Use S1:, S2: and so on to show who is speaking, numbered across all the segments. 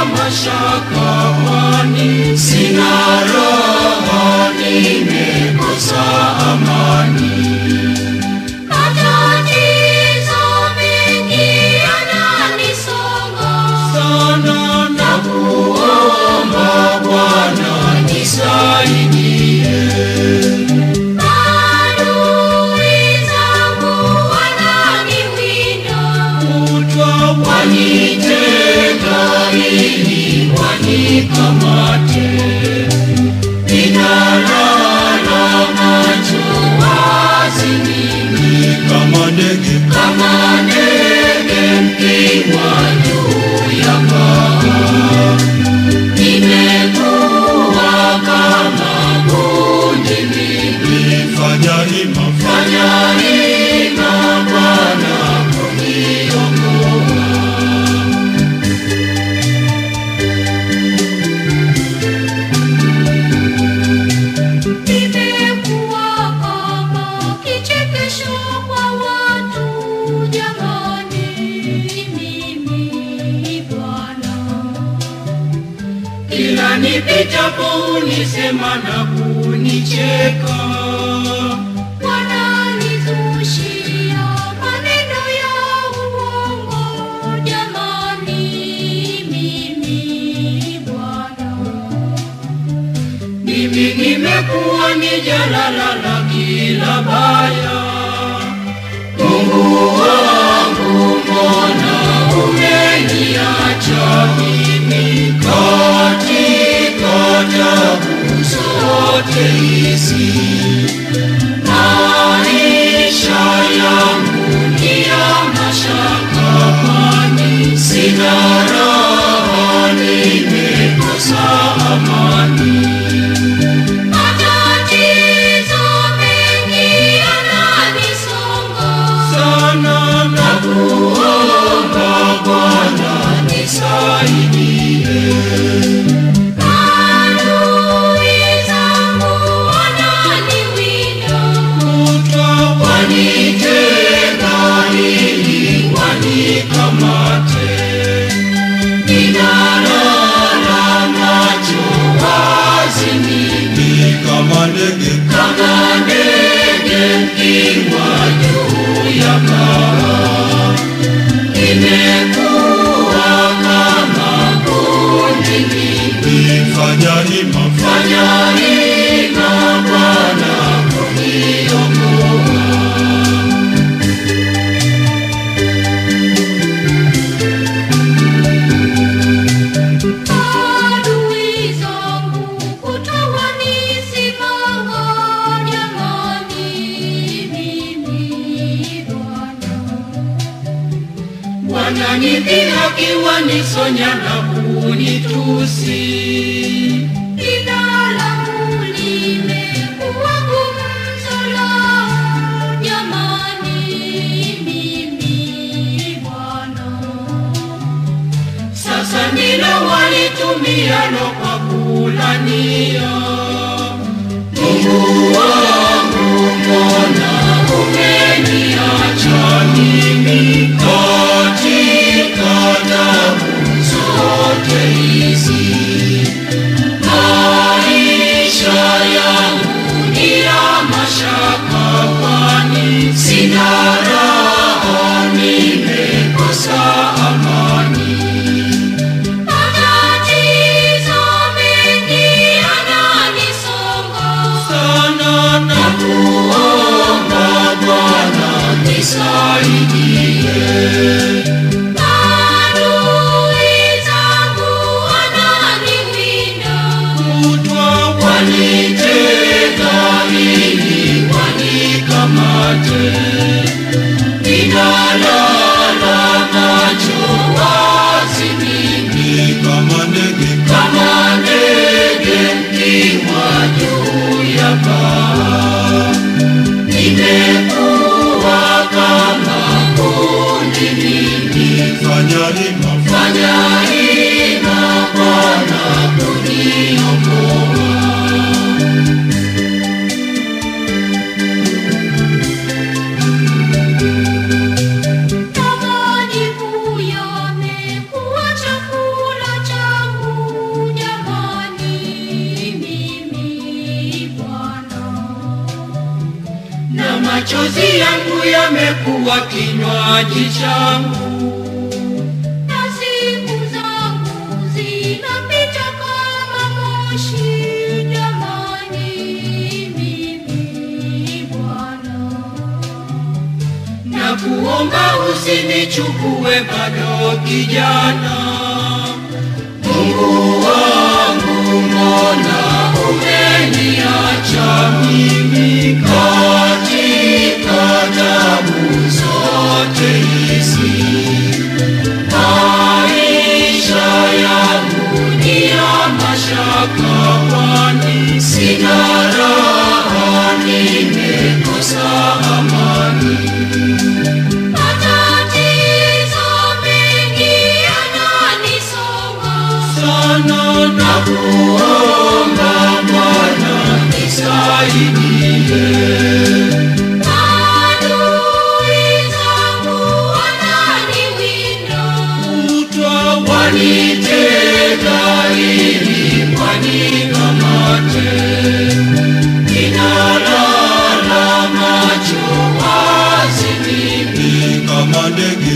S1: mashaka kwani sina raha, nimekosa amani.
S2: Matatizo mengi yananisonga
S1: Sana nakuomba Bwana nisaidie.
S2: Adui zangu wananiwinda
S1: Kutwa wanitega ili wanikamate. Ninalala macho wazi mimi kama ndege mkiwa juu ya paa. Nimekuwa kama bundi mimi. Fanya hima Bwana kuniokoa.
S2: nimekuwa kama kichekesho kwa watu jamani mimi Bwana
S1: Kila nipitapo unisema na kunicheka.
S2: wananizushia maneno ya uongo jamani mimi Bwana
S1: Mimi nimekuwa ni jalala la kila baya. Mungu wangu mbona umeniacha mimi katika tabu zote hizi? Maisha yangu ni ya mashaka kwani sina raha, nimekosa amani.
S2: matatizo mengi yananisonga
S1: Sana nakuomba Bwana nisaidie.
S2: adui zangu wananiwinda
S1: Kutwa wanitega ili wanikamate. Ninalala macho wazi mimi kama ndege mkiwa juu ya paa. Nimekuwa kama bundi mimi. Fanya hima Bwana kuniokoa.
S2: adui zangu kutawanisimanga jamani mimi Bwana
S1: Wananidhihaki, wanisonya na kunitusi.
S2: jina langu limekuwa gumzo lao jamani mimi Bwana
S1: Sasa ndilo walitumialo kwa kulania. Mungu wangu mbona umeniacha mimi katika tabu zote hizi? Maisha yangu ni ya mashaka kwani sina raha, nimekosa amani.
S2: matatizo mengi yananisonga
S1: Sana nakuomba Bwana nisaidie.
S2: adui zangu wananiwinda
S1: Kutwa wanitega ili wanikamate. Ninalala macho wazi mimi kama ndege mkiwa juu ya paa. Nimekuwa kama bundi mimi. Fanya hima Bwana kuniokoa.
S2: majibu yamekuwa chakula changu
S1: machozi yangu yamekuwa kinywaji changu.
S2: Na siku zangu zinapita kama moshi, jamani mimi Bwana.
S1: Na kuomba usinichukue bado kijana. Mungu wangu, mbona umeniacha mimi katika taabu zote hizi? Maisha yangu ni ya mashaka, kwani sina raha, nimekosa amani.
S2: Matatizo mengi yananisonga
S1: Sana na kuomba Bwana nisaidie.
S2: adui zangu wananiwinda,
S1: Kutwa wanitega ili wanikamate. Ninalala macho wazi mimi kama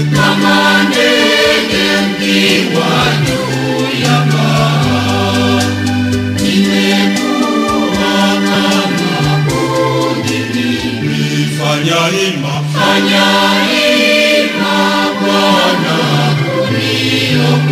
S1: ndege mkiwa juu ya paa. Nimekuwa kama bundi mimi. Fanya hima Bwana kuniokoa.